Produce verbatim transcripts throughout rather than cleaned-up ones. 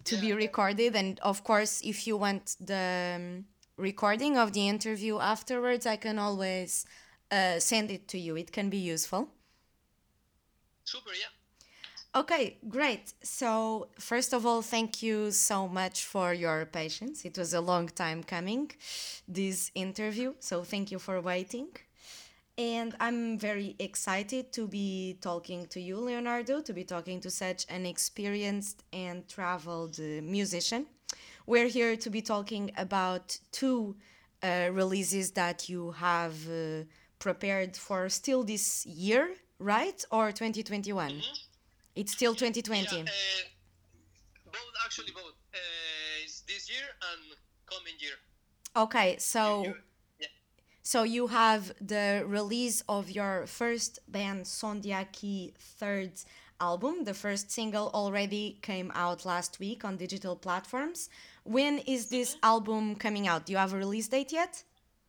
to Yeah, be recorded. And of course, if you want the um, recording of the interview afterwards, I can always uh, send it to you. It can be useful. super. Yeah. Okay, great. So, first of all, thank you so much for your patience. It was a long time coming, this interview. So, thank you for waiting. And I'm very excited to be talking to you, Leonardo, to be talking to such an experienced and traveled uh, musician. We're here to be talking about two uh, releases that you have uh, prepared for still this year, right? Or twenty twenty-one? Mm-hmm. It's still Yeah. twenty twenty. Uh, both actually both. Uh, it's this year and coming year. Okay, You you so yeah. so you have the release of your first band Sondiaki third album. The first single already came out last week on digital platforms. When is this Mm-hmm. album coming out? Do you have a release date yet?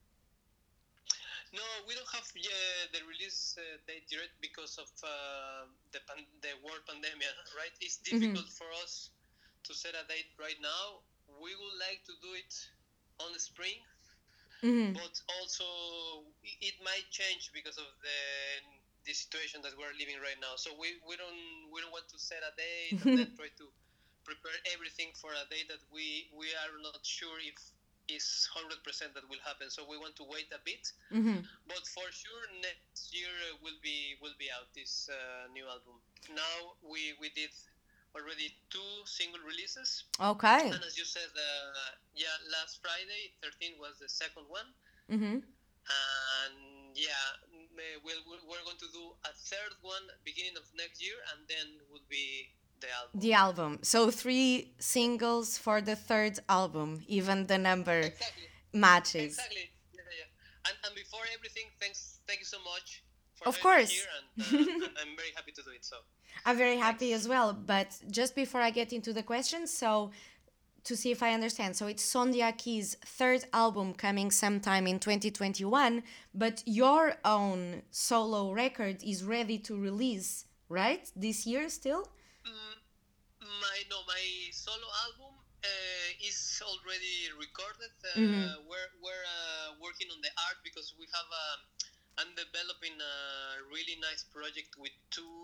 No, we don't have uh, the release uh, date yet because of uh, the pan- the world pandemic, right? It's Mm-hmm. difficult for us to set a date right now. We would like to do it on the spring, Mm-hmm. but also it might change because of the the situation that we're living right now. So we, we don't we don't want to set a date and then try to prepare everything for a date that we we are not sure if is one hundred percent that will happen. So we want to wait a bit, Mm-hmm. but for sure next year uh, will be will be out this uh, new album. Now we we did already two single releases, Okay. and as you said, uh, yeah, last Friday thirteen was the second one, Mm-hmm. and yeah, we'll, we're going to do a third one beginning of next year, and then would be the album. The album. So three singles for the third album. Even the number Exactly. matches. Exactly. Yeah, yeah. And, and before everything, thanks, thank you so much for Of having me course. here, and uh, I'm very happy to do it. So, I'm very happy thanks. as well. But just before I get into the questions, so to see if I understand, so it's Sondiaki's third album coming sometime in twenty twenty-one, but your own solo record is ready to release, right? This year still? Mm, my no, my solo album uh, is already recorded. Mm-hmm. Uh, we're we're uh, working on the art because we have a. I'm developing a really nice project with two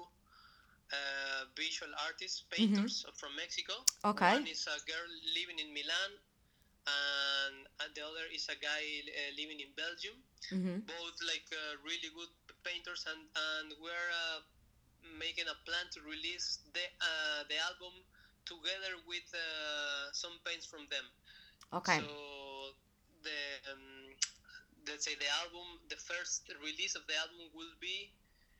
uh, visual artists, Mm-hmm. painters from Mexico. Okay. One is a girl living in Milan, and, and the other is a guy uh, living in Belgium. Mm-hmm. Both like uh, really good painters, and and we're uh, making a plan to release the uh, the album together with uh, some paints from them. Okay. So the um, let's say the album, the first release of the album will be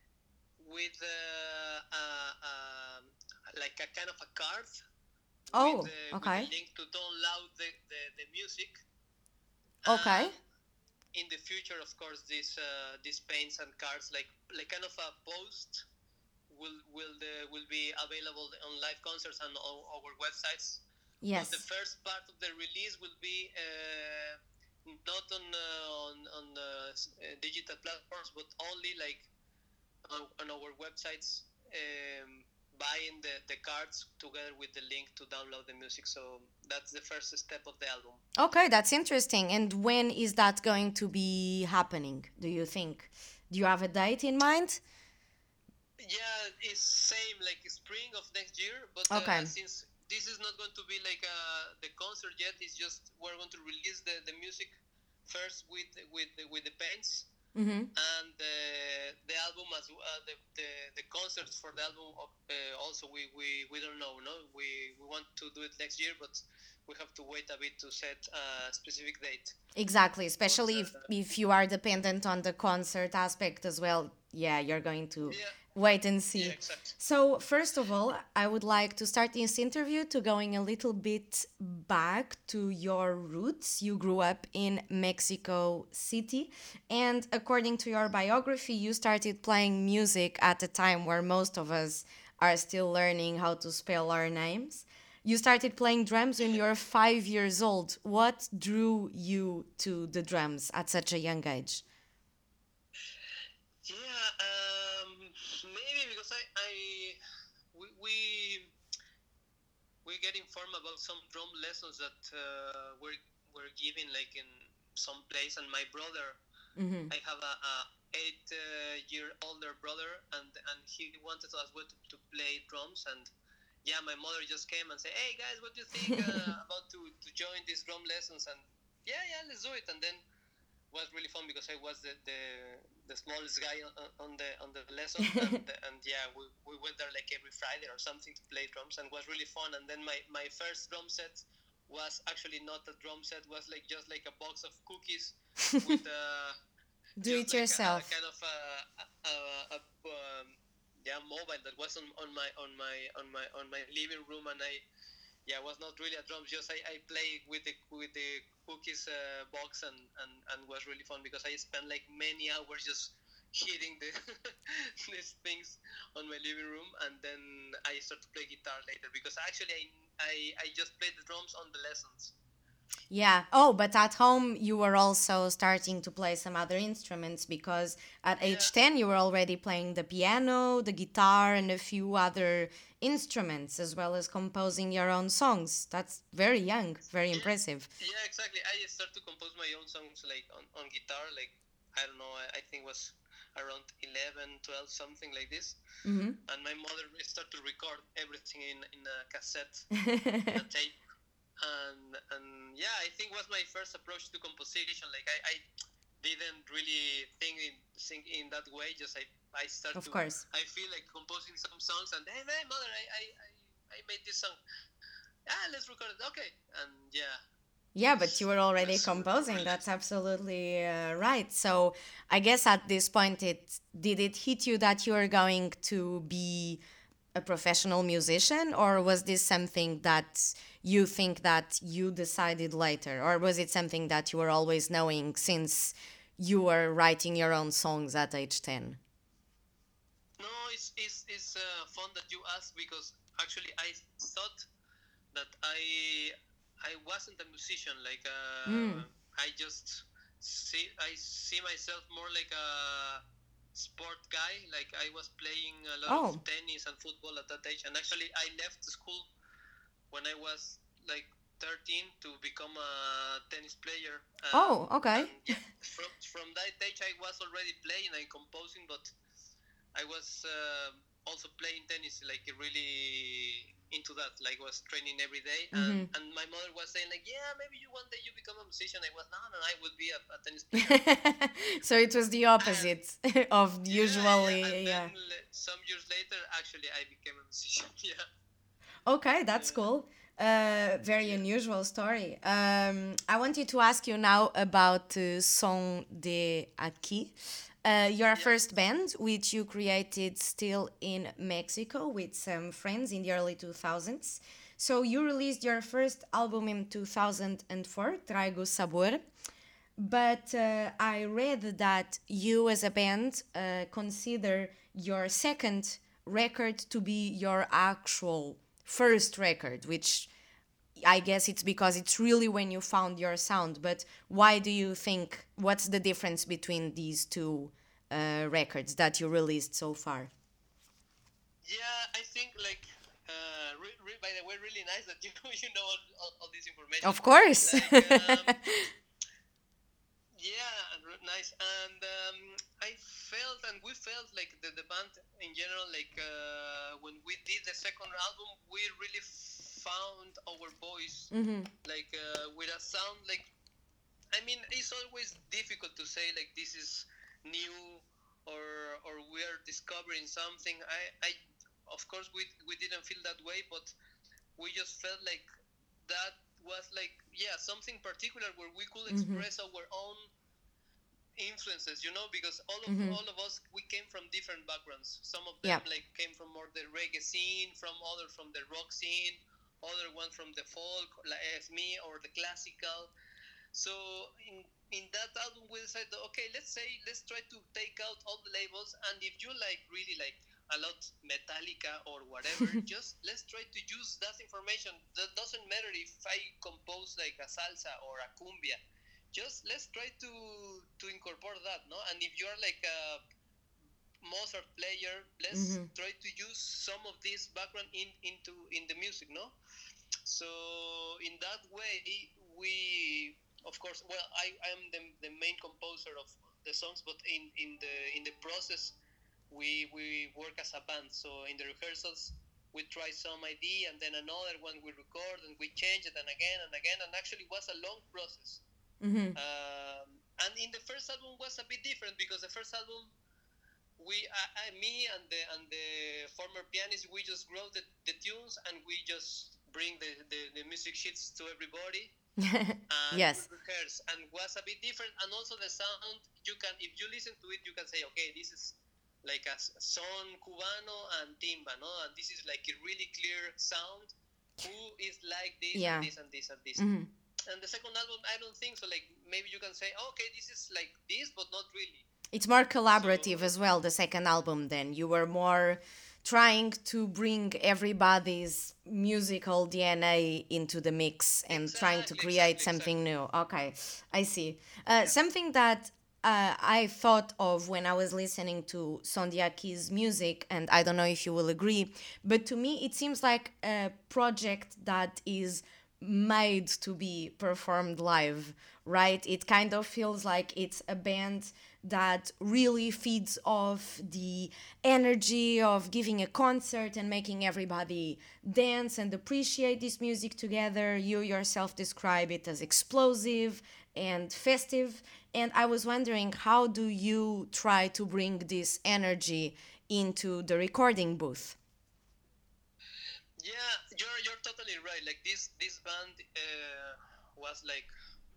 with uh, uh, uh, like a kind of a card Oh, with, uh, with okay. a link to download the, the, the music. Okay. And in the future, of course, these uh, these paints and cards, like like kind of a post, will will the, will be available on live concerts and on our websites. But the Yes. first part of the release will be uh, not on uh, on on uh, digital platforms, but only like on, on our websites, um, buying the, the cards together with the link to download the music. So that's the first step of the album. Okay, that's interesting. And when is that going to be happening, do you think? Do you have a date in mind? Yeah, it's same like spring of next year, but Okay. uh, since this is not going to be like uh, the concert yet, it's just we're going to release the, the music first with with with the paints, Mm-hmm. and uh, the album as uh, the, the the concerts for the album uh, also we, we we don't know, no, we we want to do it next year, but we have to wait a bit to set a specific date. Exactly, But especially if, uh, if you are dependent on the concert aspect as well. Yeah, you're going to yeah, wait and yeah, see. exactly. So, first of all, I would like to start this interview to going a little bit back to your roots. You grew up in Mexico City, and according to your biography, you started playing music at a time where most of us are still learning how to spell our names. You started playing drums when you were five years old. What drew you to the drums at such a young age? Yeah, um, maybe because I, I we, we we get informed about some drum lessons that uh, were were given like in some place, and my brother, Mm-hmm. I have a, a eight uh, year older brother, and and he wanted as well to, to play drums, and yeah, my mother just came and said, "Hey guys, what do you think uh, about to, to join these drum lessons?" And yeah, yeah, let's do it. And then was really fun because I was the the, the smallest guy on, on the on the lesson, and and yeah, we, we went there like every Friday or something to play drums, and it was really fun. And then my, my first drum set was actually not a drum set; was like just like a box of cookies with uh, Do just it like a, a yourself. kind of a, a, a, a um, yeah mobile that was on, on my on my on my on my living room, and I yeah, it was not really a drums. Just I, I play with the with the cookies uh, box, and, and and was really fun because I spent like many hours just hitting the these things on my living room, and then I started to play guitar later because actually I I, I just played the drums on the lessons. Yeah. Oh, but at home you were also starting to play some other instruments because at Yeah, age ten you were already playing the piano, the guitar, and a few other instruments, as well as composing your own songs. That's very young, very yeah, impressive. yeah, exactly. I started to compose my own songs like on, on guitar, like I don't know, I, I think it was around eleven, twelve, something like this. Mm-hmm. And my mother started to record everything in, in a cassette, in a tape. And and yeah, I think was my first approach to composition. Like I, I didn't really think in think in that way. Just I I start Of to course. I feel like composing some songs, and hey, hey mother, I I, I, I made this song. Ah, let's record it. Okay, and yeah, Yeah, but you were already was composing. really That's absolutely uh, right. So I guess at this point, it did it hit you that you were going to be a professional musician, or was this something that you think that you decided later, or was it something that you were always knowing since you were writing your own songs at age ten? no. It's it's it's uh, fun that you ask because actually I thought that I I wasn't a musician. Like uh, Mm. I just see I see myself more like a sport guy. Like I was playing a lot of Oh, tennis and football at that age, and actually I left school when I was like thirteen to become a tennis player. And oh, okay. and yeah, from from that age I was already playing and composing, but I was uh, also playing tennis, like really into that. Like was training every day, and Mm-hmm. and my mother was saying like, yeah, maybe you one day you become a musician. I was no, no, I would be a, a tennis player. So it was the And opposite of yeah, yeah, and usually, then yeah. some years later, actually, I became a musician. Yeah, Okay, that's yeah, cool. Uh, very yeah, unusual story. Um, I wanted to ask you now about uh, Son de Aquí, uh, your yeah, first band, which you created still in Mexico with some friends in the early two thousands. So you released your first album in two thousand four, Traigo Sabor, but uh, I read that you, as a band, uh, consider your second record to be your actual first record, which I guess it's because it's really when you found your sound. But why do you think, what's the difference between these two uh, records that you released so far? yeah. I think like uh, re- re- by the way, really nice that you you know all, all, all this information. Of course. Like um, yeah, r- nice. And um, I felt, and we felt like the, the band in general, like uh, when we did the second album, we really found our voice, Hmm. like uh, with a sound like. I mean, it's always difficult to say like this is new or or we are discovering something. I, I of course we we didn't feel that way, but we just felt like that was like yeah something particular where we could Hmm. express our own influences, you know, because all of Hmm. all of us we came from different backgrounds. Some of them Yeah. like came from more the reggae scene, from other from the rock scene, other one from the folk, like as me, or the classical. So in in that album we decided, okay, let's say let's try to take out all the labels, and if you like really like a lot Metallica or whatever, just let's try to use that information. That doesn't matter if I compose like a salsa or a cumbia. Just let's try to to incorporate that, no? And if you're like a Mozart player, let's Hmm. try to use some of this background in into in the music, no? So in that way, we, of course, well, I am the, the main composer of the songs, but in, in the in the process, we we work as a band. So in the rehearsals, we try some idea, and then another one we record, and we change it, and again and again. And actually, it was a long process. Mm-hmm. Um, and in the first album was a bit different because the first album, we, I, I, me and the and the former pianist, we just wrote the, the tunes, and we just bring the, the, the music sheets to everybody. And Yes. rehearse, and was a bit different. And also the sound, you can, if you listen to it, you can say, okay, this is like a son cubano and timba, no, and this is like a really clear sound. Who is like this, Yeah. and this and this and this. Mm-hmm. And the second album, I don't think so. Like maybe you can say, okay, this is like this, but not really. It's more collaborative So, as well, the second album. Then you were more trying to bring everybody's musical D N A into the mix and trying to Exactly, create exactly, something exactly. new. Okay, I see. Uh, Something that uh, I thought of when I was listening to Sondiaki's music, and I don't know if you will agree, but to me it seems like a project that is made to be performed live, right? It kind of feels like it's a band that really feeds off the energy of giving a concert and making everybody dance and appreciate this music together. You yourself describe it as explosive and festive. And I was wondering, how do you try to bring this energy into the recording booth? Yeah, you're you're totally right. Like this this band uh, was like,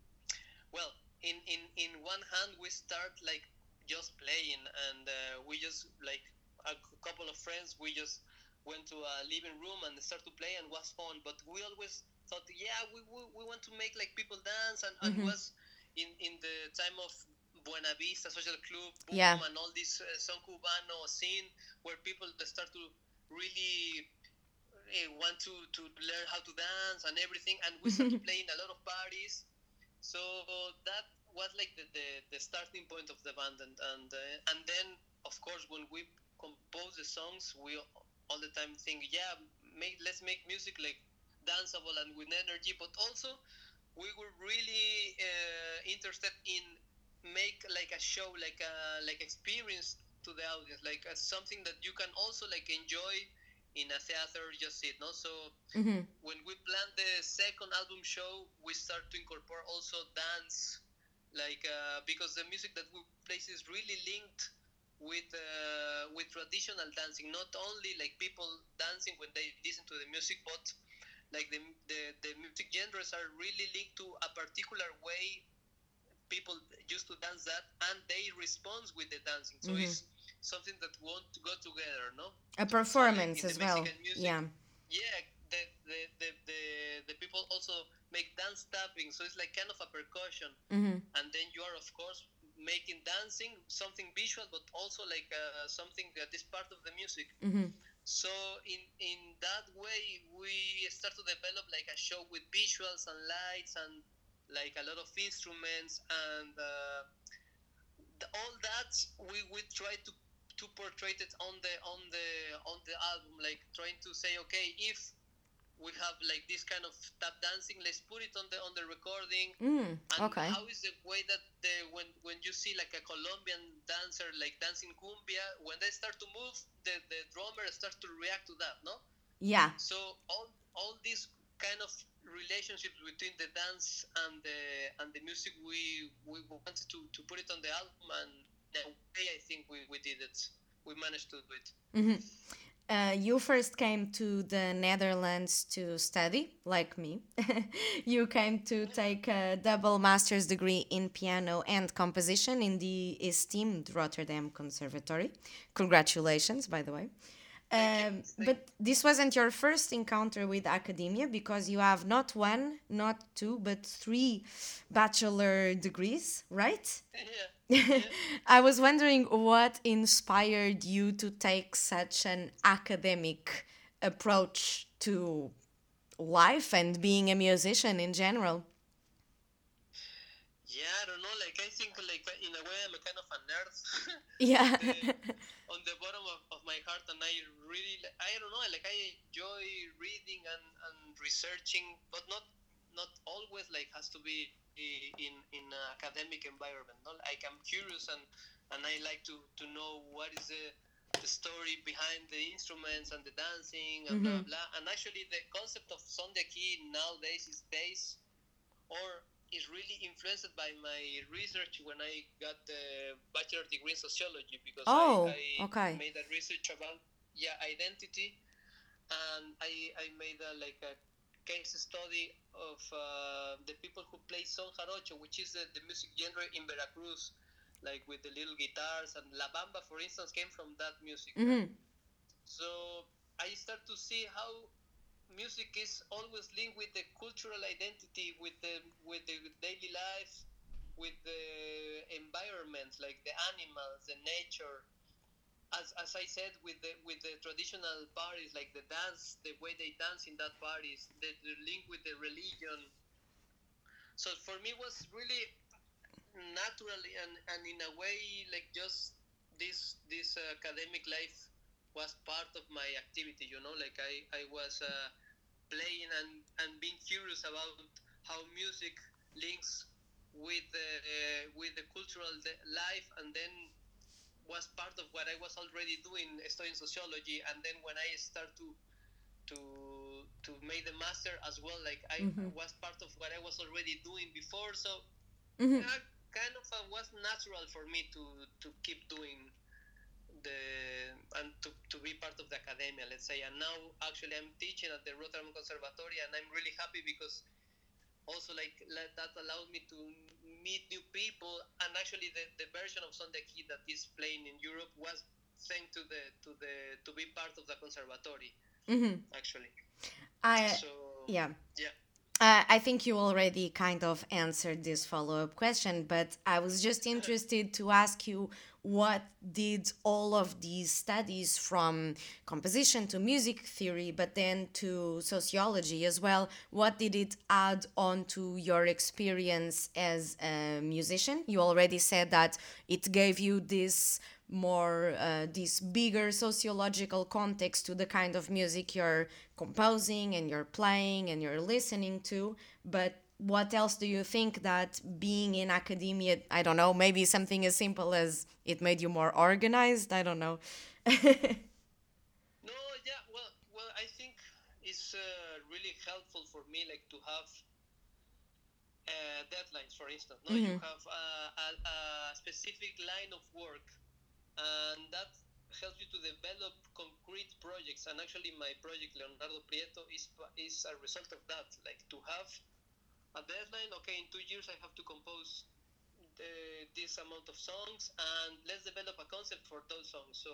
well, in, in in one hand we start like just playing, and uh, we just like a couple of friends, we just went to a living room and start to play, and was fun. But we always thought, yeah, we, we, we want to make like people dance, and, and Mm-hmm. was in in the time of Buena Vista Social Club boom, Yeah. and all this uh, son cubano scene, where people start to really uh, want to, to learn how to dance and everything, and we start to play in a lot of parties. So that was like the, the, the starting point of the band, and and uh, and then of course when we compose the songs, we all the time think, yeah, make let's make music like danceable and with energy, but also we were really uh, interested in make like a show, like a like experience to the audience, like uh, something that you can also like enjoy in a theater, just sit, no? So Mm-hmm. when we planned the second album show, we start to incorporate also dance, like uh, because the music that we play is really linked with uh, with traditional dancing. Not only like people dancing when they listen to the music, but like the the, the music genres are really linked to a particular way people used to dance that, and they respond with the dancing. So Mm-hmm. it's something that want to go together, no? A So like performance in the as well. Mexican music, Yeah. yeah, the the, the, the, the people also make dance tapping, so it's like kind of a percussion. Mm-hmm. And then you are of course making dancing something visual, but also like uh, something that is part of the music. Mm-hmm. So in in that way we start to develop like a show with visuals and lights and like a lot of instruments, and uh, the, all that we we try to to portray it on the on the on the album, like trying to say, okay, if we have like this kind of tap dancing, let's put it on the on the recording. Mm, And okay. how is the way that the when when you see like a Colombian dancer like dancing cumbia, when they start to move, the the drummer starts to react to that, no? Yeah. So all all these kind of relationships between the dance and the and the music, we we wanted to, to put it on the album, and in a way I think we, we did it. We managed to do it. Mm-hmm. Uh, you first came to the Netherlands to study, like me. You came to take a double master's degree in piano and composition in the esteemed Rotterdam Conservatory. Congratulations, by the way. Thank you. Um, Thank but this wasn't your first encounter with academia, because you have not one, not two, but three bachelor degrees, right? Yeah. Yeah. I was wondering what inspired you to take such an academic approach to life and being a musician in general. Yeah, I don't know. Like I think, like in a way, I'm a kind of a nerd. Yeah. the, on the bottom of, of my heart, and I really, I don't know, like I enjoy reading and, and researching, but not not always like has to be in in an academic environment. No? Like I'm curious, and and I like to to know what is the the story behind the instruments and the dancing and Mm-hmm. blah blah. And actually, the concept of son de aquí nowadays is based or is really influenced by my research when I got the bachelor degree in sociology, because I, Oh, I okay. made a research about yeah identity, and I, I made a, like a case study of uh, the people who play son jarocho, which is the, the music genre in Veracruz, like with the little guitars, and La Bamba, for instance, came from that music. Mm-hmm. Right? So I start to see how music is always linked with the cultural identity, with the with the daily life, with the environment, like the animals, the nature. As, as I said, with the with the traditional parties, like the dance, the way they dance in that parties, the, the link with the religion. So for me, it was really naturally and, and in a way like just this this uh, academic life was part of my activity. You know, like I I was. Uh, playing and, and being curious about how music links with the uh, with the cultural life, and then was part of what I was already doing, studying sociology. And then when I start to to to make the master as well, like I Mm-hmm. was part of what I was already doing before. So Mm-hmm. uh, kind of uh, was natural for me to to keep doing the and to, to be part of the academia, let's say. And now actually I'm teaching at the Rotterdam Conservatory, and I'm really happy because also like that allowed me to meet new people. And actually the, the version of Son de Aquí that is playing in Europe was thanks to the to the to be part of the conservatory. Mm-hmm. Actually, I so yeah. yeah. Uh, I think you already kind of answered this follow-up question, but I was just interested to ask you, what did all of these studies from composition to music theory, but then to sociology as well, what did it add on to your experience as a musician? You already said that it gave you this more uh, this bigger sociological context to the kind of music you're composing and you're playing and you're listening to. But what else do you think that being in academia, I don't know, maybe something as simple as it made you more organized? I don't know. No, yeah, well, well, I think it's uh, really helpful for me, like to have uh, deadlines, for instance. No, you Mm-hmm. have uh, a, a specific line of work, and that helps you to develop concrete projects. And actually, my project Leonardo Prieto is is a result of that. Like to have a deadline. Okay, in two years I have to compose the, this amount of songs, and let's develop a concept for those songs. So,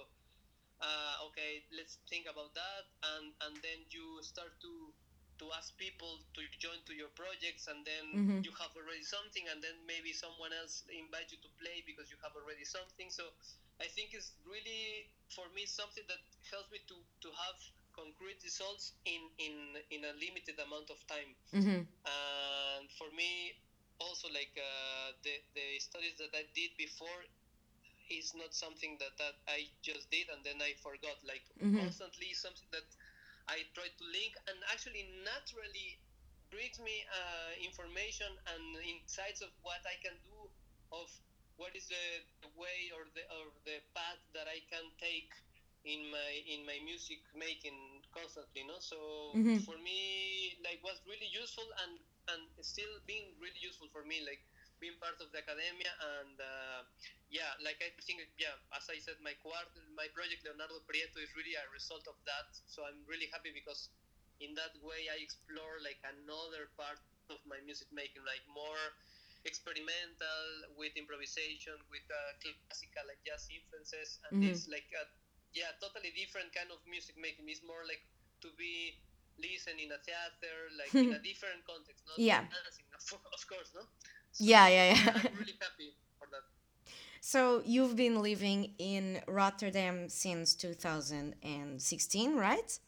uh, okay, let's think about that, and and then you start to to ask people to join to your projects, and then Mm-hmm. you have already something, and then maybe someone else invite you to play because you have already something. So I think it's really, for me, something that helps me to to have concrete results in in in a limited amount of time. Mm-hmm. And for me also, like uh, the the studies that I did before is not something that, that I just did and then I forgot. Like Mm-hmm. constantly something that I try to link, and actually naturally brings me uh, information and insights of what I can do, of what is the, the way or the or the path that I can take in my in my music making constantly. No, so Mm-hmm. for me, like, was really useful, and and still being really useful for me, like being part of the academia. And uh, yeah, like I think, yeah, as I said, my quarter, my project Leonardo Prieto is really a result of that. So I'm really happy because in that way I explore like another part of my music making, like more experimental, with improvisation, with uh, classical like jazz influences, and Mm-hmm. this like a, yeah, totally different kind of music making. Is more like to be listening in a theater, like in a different context, not Yeah. dancing, of course, no. So Yeah, yeah, yeah, yeah. I'm really happy for that. So you've been living in Rotterdam since two thousand sixteen, right?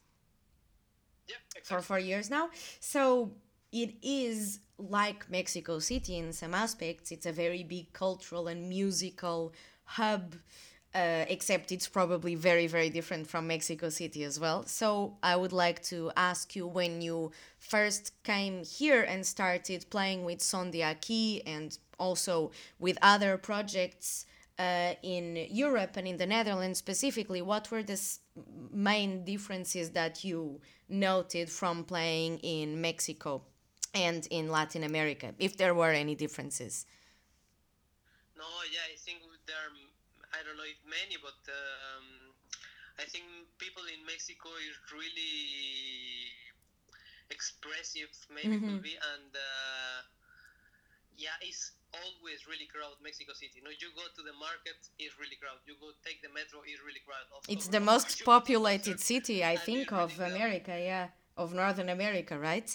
Yeah, For exactly. four years now. So it is like Mexico City in some aspects. It's a very big cultural and musical hub. uh, except it's probably very, very different from Mexico City as well. So I would like to ask you, when you first came here and started playing with Son de Aquí and also with other projects uh, in Europe and in the Netherlands specifically, what were the s- main differences that you noted from playing in Mexico and in Latin America, if there were any differences? No, yeah, I think there are, I don't know if many, but um, I think people in Mexico is really expressive, maybe Mm-hmm. could be, and uh, yeah, it's always really crowded. Mexico City. You know, you go to the market, it's really crowded. You go take the metro, it's really crowded. Of, of, It's the of course, most you go to a populated concert, city, I and think, it's really of crowded. America, yeah, of Northern America, right?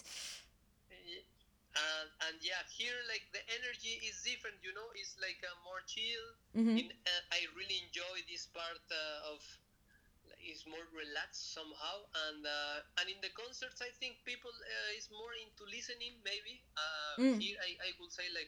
And, and yeah, here like the energy is different. You know, it's like a more chill. Mm-hmm. In uh, I really enjoy this part uh, of is more relaxed somehow, and uh, and in the concerts I think people uh, is more into listening maybe. Uh, Mm. here I, I would say like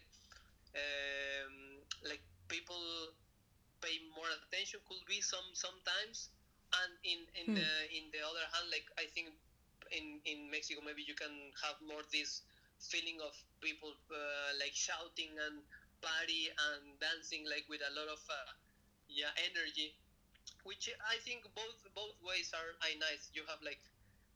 um, like people pay more attention could be some sometimes, and in in Mm. the in the other hand like I think in in Mexico maybe you can have more this feeling of people uh, like shouting and party and dancing like with a lot of uh, yeah energy, which I think both both ways are, are nice. You have like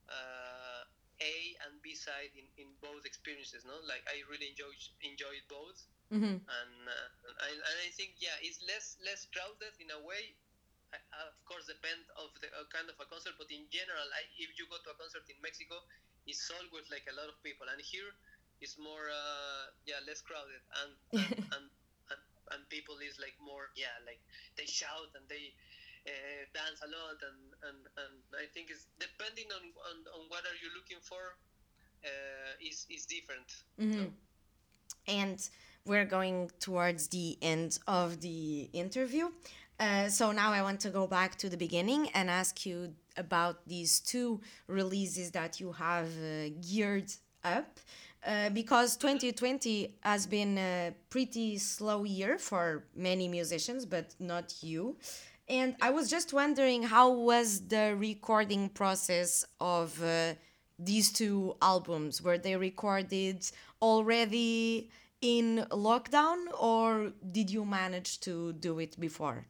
uh, A and B side in, in both experiences. No, like I really enjoy enjoyed both, Mm-hmm. and uh, and, I, and I think yeah, it's less less crowded in a way. I, of course, depend of the uh, kind of a concert, but in general, I, if you go to a concert in Mexico, it's always like a lot of people, and here it's more uh, yeah less crowded, and and, and and and people is like more yeah like they shout and they uh, dance a lot, and, and and I think it's depending on on, on what are you looking for uh, is is different. Mm-hmm. No. And we're going towards the end of the interview. Uh, so now I want to go back to the beginning and ask you about these two releases that you have uh, geared up. Uh, because twenty twenty has been a pretty slow year for many musicians, but not you. And I was just wondering, how was the recording process of uh, these two albums? Were they recorded already in lockdown, or did you manage to do it before?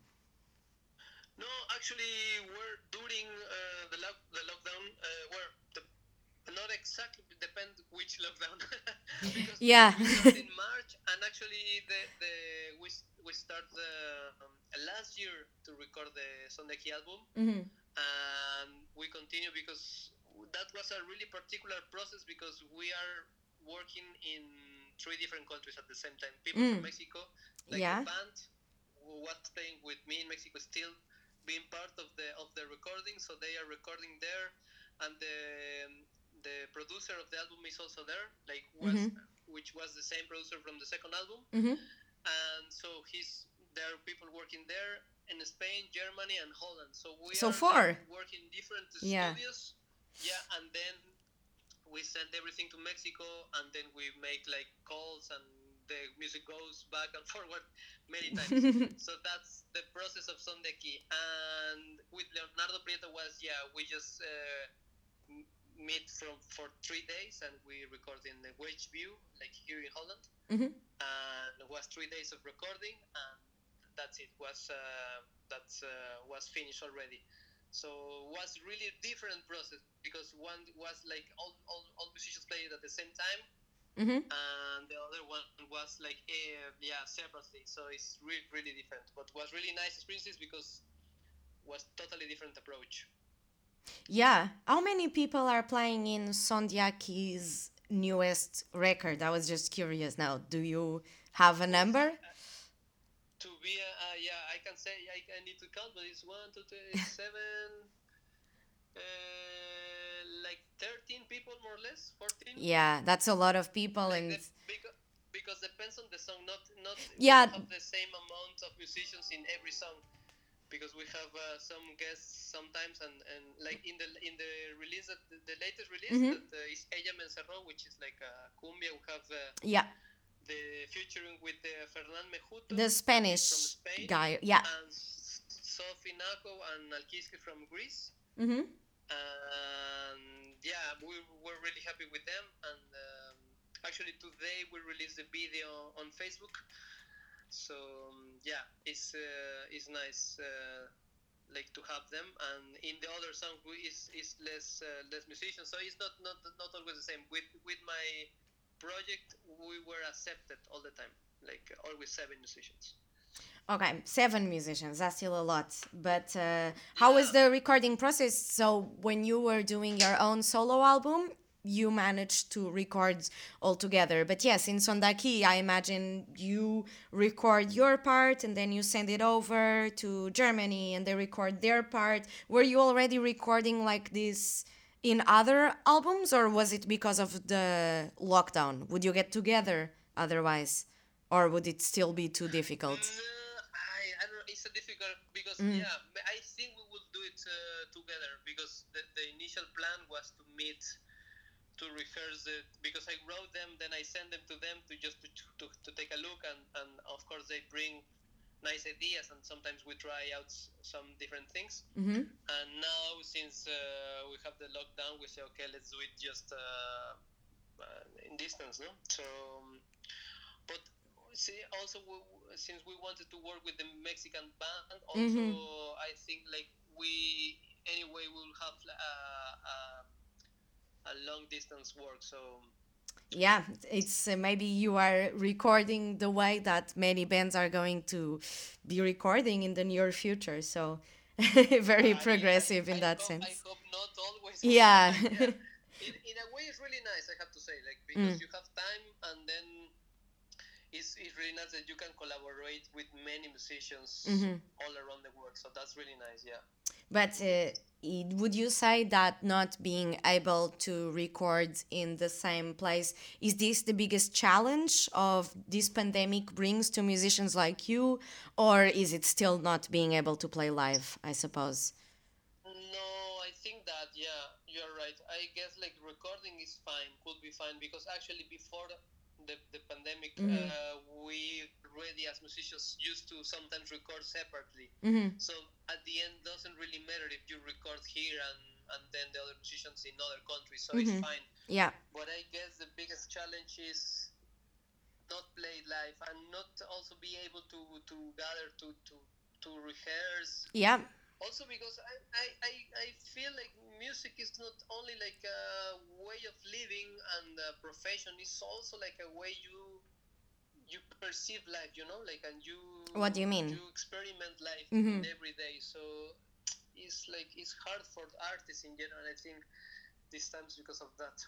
No, actually, we're during uh, the, lock, the lockdown. Uh, we're the, not exactly depend which lockdown because Yeah. we started in March, and actually the the we we start the um, last year to record the Sondeki album, Mm-hmm. and we continue because that was a really particular process because we are working in three different countries at the same time. People Mm. from Mexico, like the Yeah. band who was staying with me in Mexico, still being part of the of the recording, so they are recording there, and the the producer of the album is also there, like was Mm-hmm. which was the same producer from the second album, Mm-hmm. and so he's there are people working there in Spain, Germany, and Holland. So we So are like far. working in different Yeah. studios, yeah, and then we send everything to Mexico, and then we make like calls, and the music goes back and forward many times. So that's the process of Sondeki. And with Leonardo Prieto was yeah, we just uh, meet from for three days, and we record in the Wageview, like here in Holland. Mm-hmm. And it was three days of recording, and that's it. Was uh, that's uh, was finished already. So it was really different process because one was like all, all, all musicians played at the same time, Mm-hmm. and the other one was like uh, yeah separately. So it's really really different, but was really nice experiences because was totally different approach. Yeah. How many people are playing in Sondiaki's newest record? I was just curious now. Do you have a Oof, number? uh, to be uh, uh, yeah, I can say I, I need to count, but it's one, two, three, seven, uh, like thirteen people more or less, fourteen. Yeah, that's a lot of people, Like and the because because depends on the song. Not not we yeah. don't have the same amount of musicians in every song because we have uh, some guests sometimes, and, and like in the in the release that the, the latest release Mm-hmm. that uh, is Ella Me Encerró, which is like a cumbia. We have uh, Yeah, the featuring with uh, Fernán Mejuto the that is from Spanish Spain, guy. Yeah. and so Sophie Nako and Alkiski from Greece. Mm-hmm. And yeah, we were really happy with them. And um, actually today we released a video on Facebook. So um, yeah, it's uh, it's nice uh, like to have them. And in the other song we is is less uh, less musicians, so it's not not not always the same. With with my project, we were accepted all the time, like always seven musicians. Okay, seven musicians, that's still a lot. But uh, how was the recording process? So when you were doing your own solo album, you managed to record all together. But yes, in Som Daqui, I imagine you record your part and then you send it over to Germany and they record their part. Were you already recording like this in other albums, or was it because of the lockdown? Would you get together otherwise, or would it still be too difficult? No, I, I don't know. It's a difficult because mm. yeah, I think we will do it uh, together because the, the initial plan was to meet, to rehearse it, because I wrote them, then I send them to them to just to, to, to take a look, and, and of course they bring nice ideas, and sometimes we try out some different things. Mm-hmm. And now since uh, we have the lockdown, we say okay, let's do it just uh, uh, in distance, no? So, but see, also we, since we wanted to work with the Mexican band, also mm-hmm. I think like we anyway will have uh, uh, a long distance work, so yeah, it's uh, maybe you are recording the way that many bands are going to be recording in the near future, so very uh, progressive yeah, I, in I that hope, sense. I hope not always. Yeah. yeah. In, in a way it's really nice, I have to say, like because mm. you have time, and then it's, it's really nice that you can collaborate with many musicians mm-hmm. all around the world, so that's really nice. Yeah. But uh, would you say that not being able to record in the same place, is this the biggest challenge of this pandemic brings to musicians like you, or is it still not being able to play live, I suppose? No, I think that, yeah, you're right. I guess like recording is fine, could be fine, because actually before the, the pandemic, mm-hmm. uh, we already as musicians used to sometimes record separately. Mm-hmm. So at the end, doesn't really matter if you record here and, and then the other musicians in other countries, so mm-hmm. it's fine. Yeah. But I guess the biggest challenge is not play live and not also be able to, to gather to, to, to rehearse. Yeah. Also because I, I, I, I feel like music is not only like a way of living and a profession, it's also like a way you you perceive life, you know, like, and you... What do you mean? You experiment life mm-hmm. every day, so it's like, it's hard for artists in general, I think, these times because of that.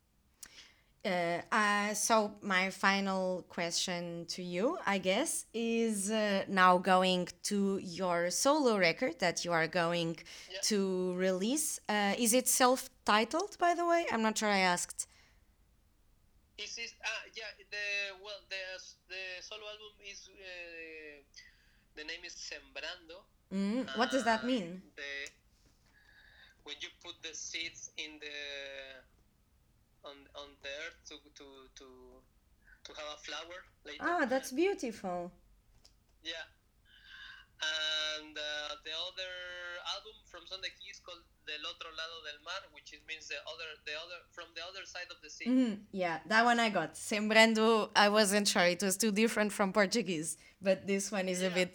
Uh, uh, so my final question to you, I guess, is uh, now going to your solo record that you are going yeah. to release. Uh, is it self-titled, by the way? I'm not sure I asked. Is this, ah, yeah, the, well, the, the solo album is, uh, the name is Sembrando. Mm, what does that mean? The, when you put the seeds in the... on on the earth to to to to have a flower later. Ah, that's beautiful. Yeah. And uh, the other album from Som Daqui is called Del Otro Lado del Mar, which it means the other the other from the other side of the sea. Mm-hmm. Yeah, that one I got. Sembrando, I wasn't sure, it was too different from Portuguese, but this one is yeah. a bit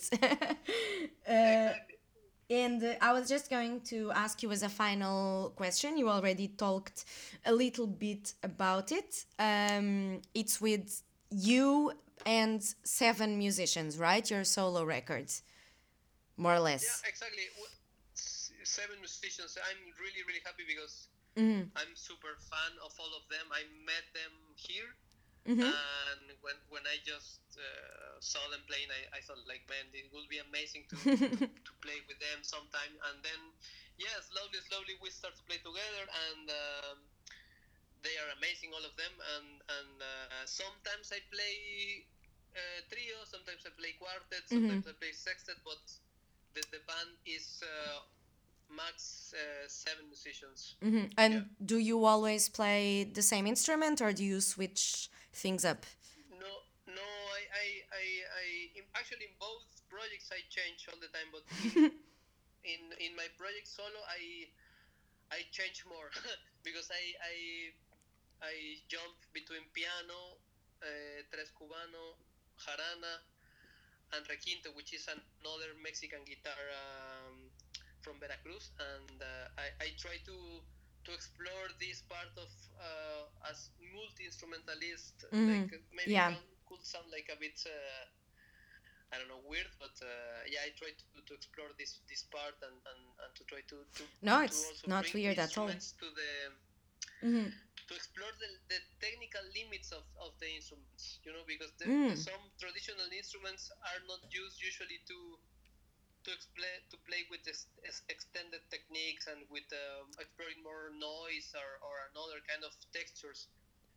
uh, exactly. And uh, I was just going to ask you as a final question. You already talked a little bit about it. Um, it's with you and seven musicians, right? Your solo records, more or less. Yeah, exactly. Seven musicians. I'm really, really happy because mm-hmm. I'm super fan of all of them. I met them here. Mm-hmm. And when when I just uh, saw them playing, I, I thought like, man, it would be amazing to, to to play with them sometime. And then, yeah, slowly, slowly we start to play together, and um, they are amazing, all of them. And and uh, sometimes I play uh, trio, sometimes I play quartet, sometimes mm-hmm. I play sextet. But the the band is uh, max uh, seven musicians. Mm-hmm. And yeah. do you always play the same instrument, or do you switch things up? No, no. I, I, I, I actually in both projects I change all the time, but in in my project solo I I change more because I I I jump between piano, uh, tres cubano, jarana, and requinto, which is another Mexican guitar um, from Veracruz, and uh, I, I try to to explore this part of uh, as multi-instrumentalist. Mm-hmm. Like maybe Yeah. can, could sound like a bit uh, I don't know weird, but uh, yeah, I try to, to explore this this part and, and, and to try to to, No, to it's also not bring weird at all. instruments to the Mm-hmm. to explore the, the technical limits of, of the instruments, you know, because the, Mm. the, some traditional instruments are not used usually to to explain to play with this extended techniques and with um, exploring more noise or, or another kind of textures.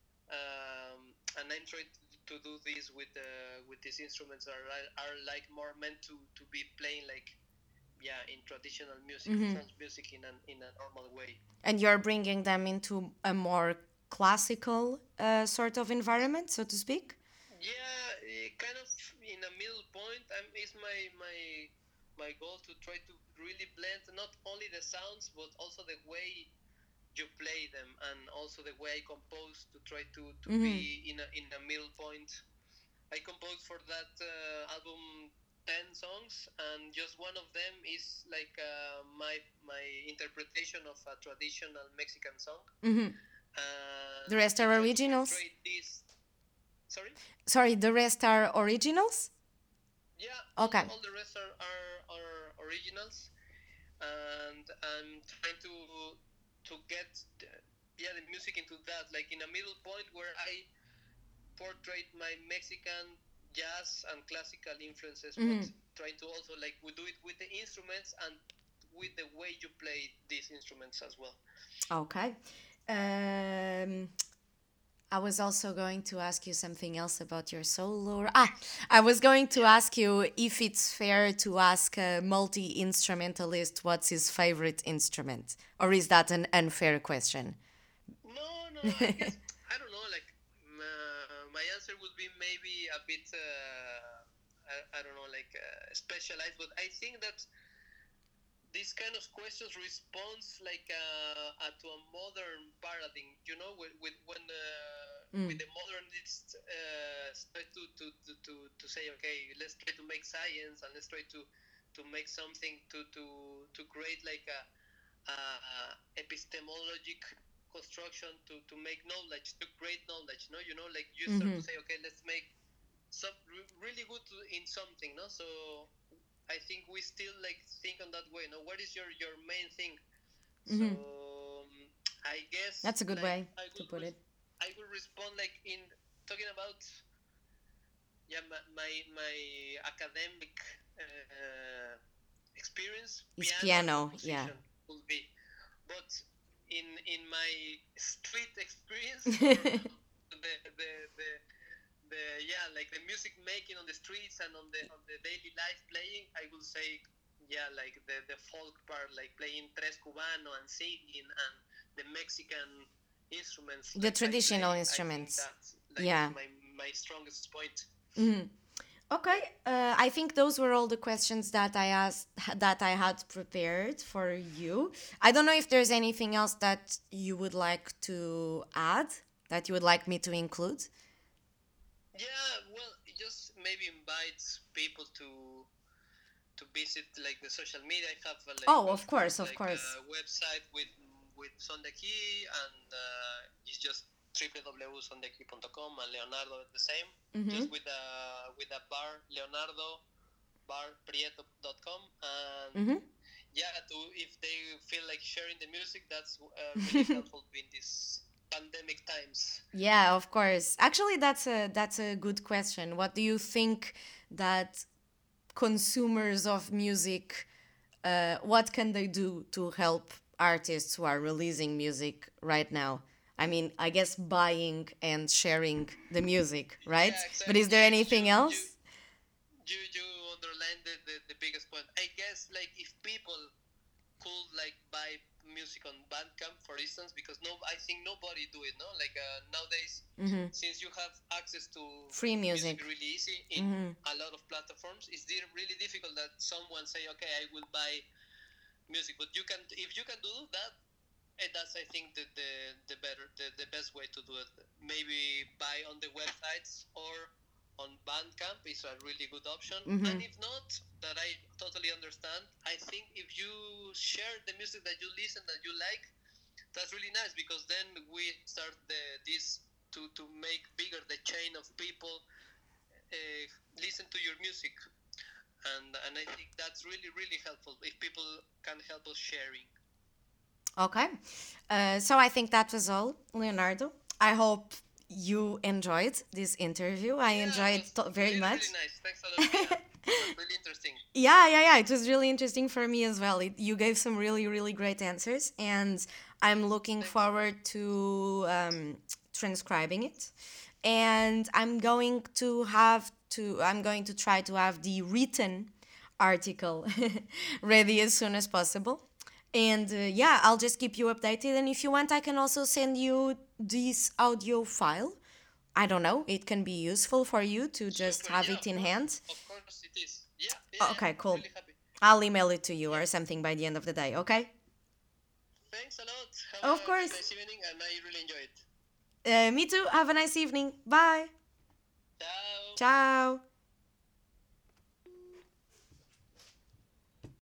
Um, and I'm trying to, to do this with uh, with these instruments that are, are like more meant to, to be playing like yeah in traditional music, Mm-hmm. folk music in an in a normal way. And you're bringing them into a more classical uh, sort of environment, so to speak? Yeah, kind of in a middle point. Um, is my my my goal to try to really blend not only the sounds but also the way you play them and also the way I compose to try to, to mm-hmm. be in a in a middle point. I composed for that uh, album ten songs, and just one of them is like uh, my my interpretation of a traditional Mexican song. Mm-hmm. Uh, the rest are originals? This... Sorry? Sorry, the rest are originals? Yeah, okay. all, all the rest are, are, are originals, and I'm trying to to get the, yeah the music into that, like in a middle point where I portray my Mexican jazz and classical influences, mm-hmm. but trying to also like we do it with the instruments and with the way you play these instruments as well. Okay. Um, I was also going to ask you something else about your solo. Ah, I was going to ask you if it's fair to ask a multi-instrumentalist what's his favorite instrument, or is that an unfair question? No, no, I guess, I don't know, like, uh, my answer would be maybe a bit, uh, I, I don't know, like, uh, specialized, but I think that this kind of questions responds like uh, uh, to a modern paradigm, you know, with, with when uh, mm. with the modernists uh, try to, to, to, to, to say, okay, let's try to make science and let's try to, to make something to, to, to create like a, a epistemologic construction to, to make knowledge, to create knowledge, no, you know, like you start mm-hmm. to say, okay, let's make some really good in something, no, so I think we still like think on that way. No, what is your, your main thing? Mm-hmm. So um, I guess that's a good like, way to put res- it. I will respond like in talking about yeah my my, my academic uh, experience. It's piano, piano yeah. Will be, but in in my street experience, the the the. The yeah, like the music making on the streets and on the on the daily life playing, I will say, yeah, like the, the folk part, like playing tres cubano and singing and the Mexican instruments. The like traditional play, instruments. That's like yeah. my my strongest point. Mm-hmm. Okay, uh, I think those were all the questions that I asked that I had prepared for you. I don't know if there's anything else that you would like to add, that you would like me to include. Yeah, well, just maybe invite people to to visit like the social media. I have a, like, oh, of course, like, of course, a website with with Son de Aquí, and uh, it's just w w w dot son de aquí dot com, and Leonardo the same, mm-hmm. just with a with a bar, Leonardo bar prieto dot com, and mm-hmm. yeah, to if they feel like sharing the music, that's uh, really helpful in this pandemic times. Yeah, of course. Actually, that's a that's a good question. What do you think that consumers of music, uh, what can they do to help artists who are releasing music right now? I mean, I guess buying and sharing the music, right? Yeah, exactly. But is there anything you, else? You, you, you underlined the, the, the biggest point. I guess, like, if people could like buy music on Bandcamp, for instance, because no, I think nobody do it. No, like uh, nowadays, Mm-hmm. since you have access to Free music. really easy in Mm-hmm. a lot of platforms, it's di- really difficult that someone say, okay, I will buy music. But you can, if you can do that, and that's I think the the, the better the, the best way to do it. Maybe buy on the websites or on Bandcamp is a really good option. Mm-hmm. And if not, that I totally understand. I think if you share the music that you listen that you like, that's really nice, because then we start the this to to make bigger the chain of people uh, listen to your music. And and I think that's really really helpful if people can help us sharing. Okay. Uh, so I think that was all, Leonardo. I hope you enjoyed this interview. I Yeah, enjoyed it to- was very really, much. really nice. Thanks a lot, Mia. It was really interesting. Yeah, yeah, yeah. It was really interesting for me as well. It, you gave some really, really great answers, and I'm looking Thanks. forward to um, transcribing it. And I'm going to have to. I'm going to try to have the written article ready as soon as possible. And uh, yeah, I'll just keep you updated. And if you want, I can also send you this audio file. I don't know. It can be useful for you to just Super, have yeah, it of in course. hand. Of course it is. Yeah, yeah, Okay, yeah. cool. Really happy. I'll email it to you or something by the end of the day, okay? Thanks a lot. Have Of a course. nice evening, and I really enjoyed it. Uh, me too. Have a nice evening. Bye. Ciao. Ciao.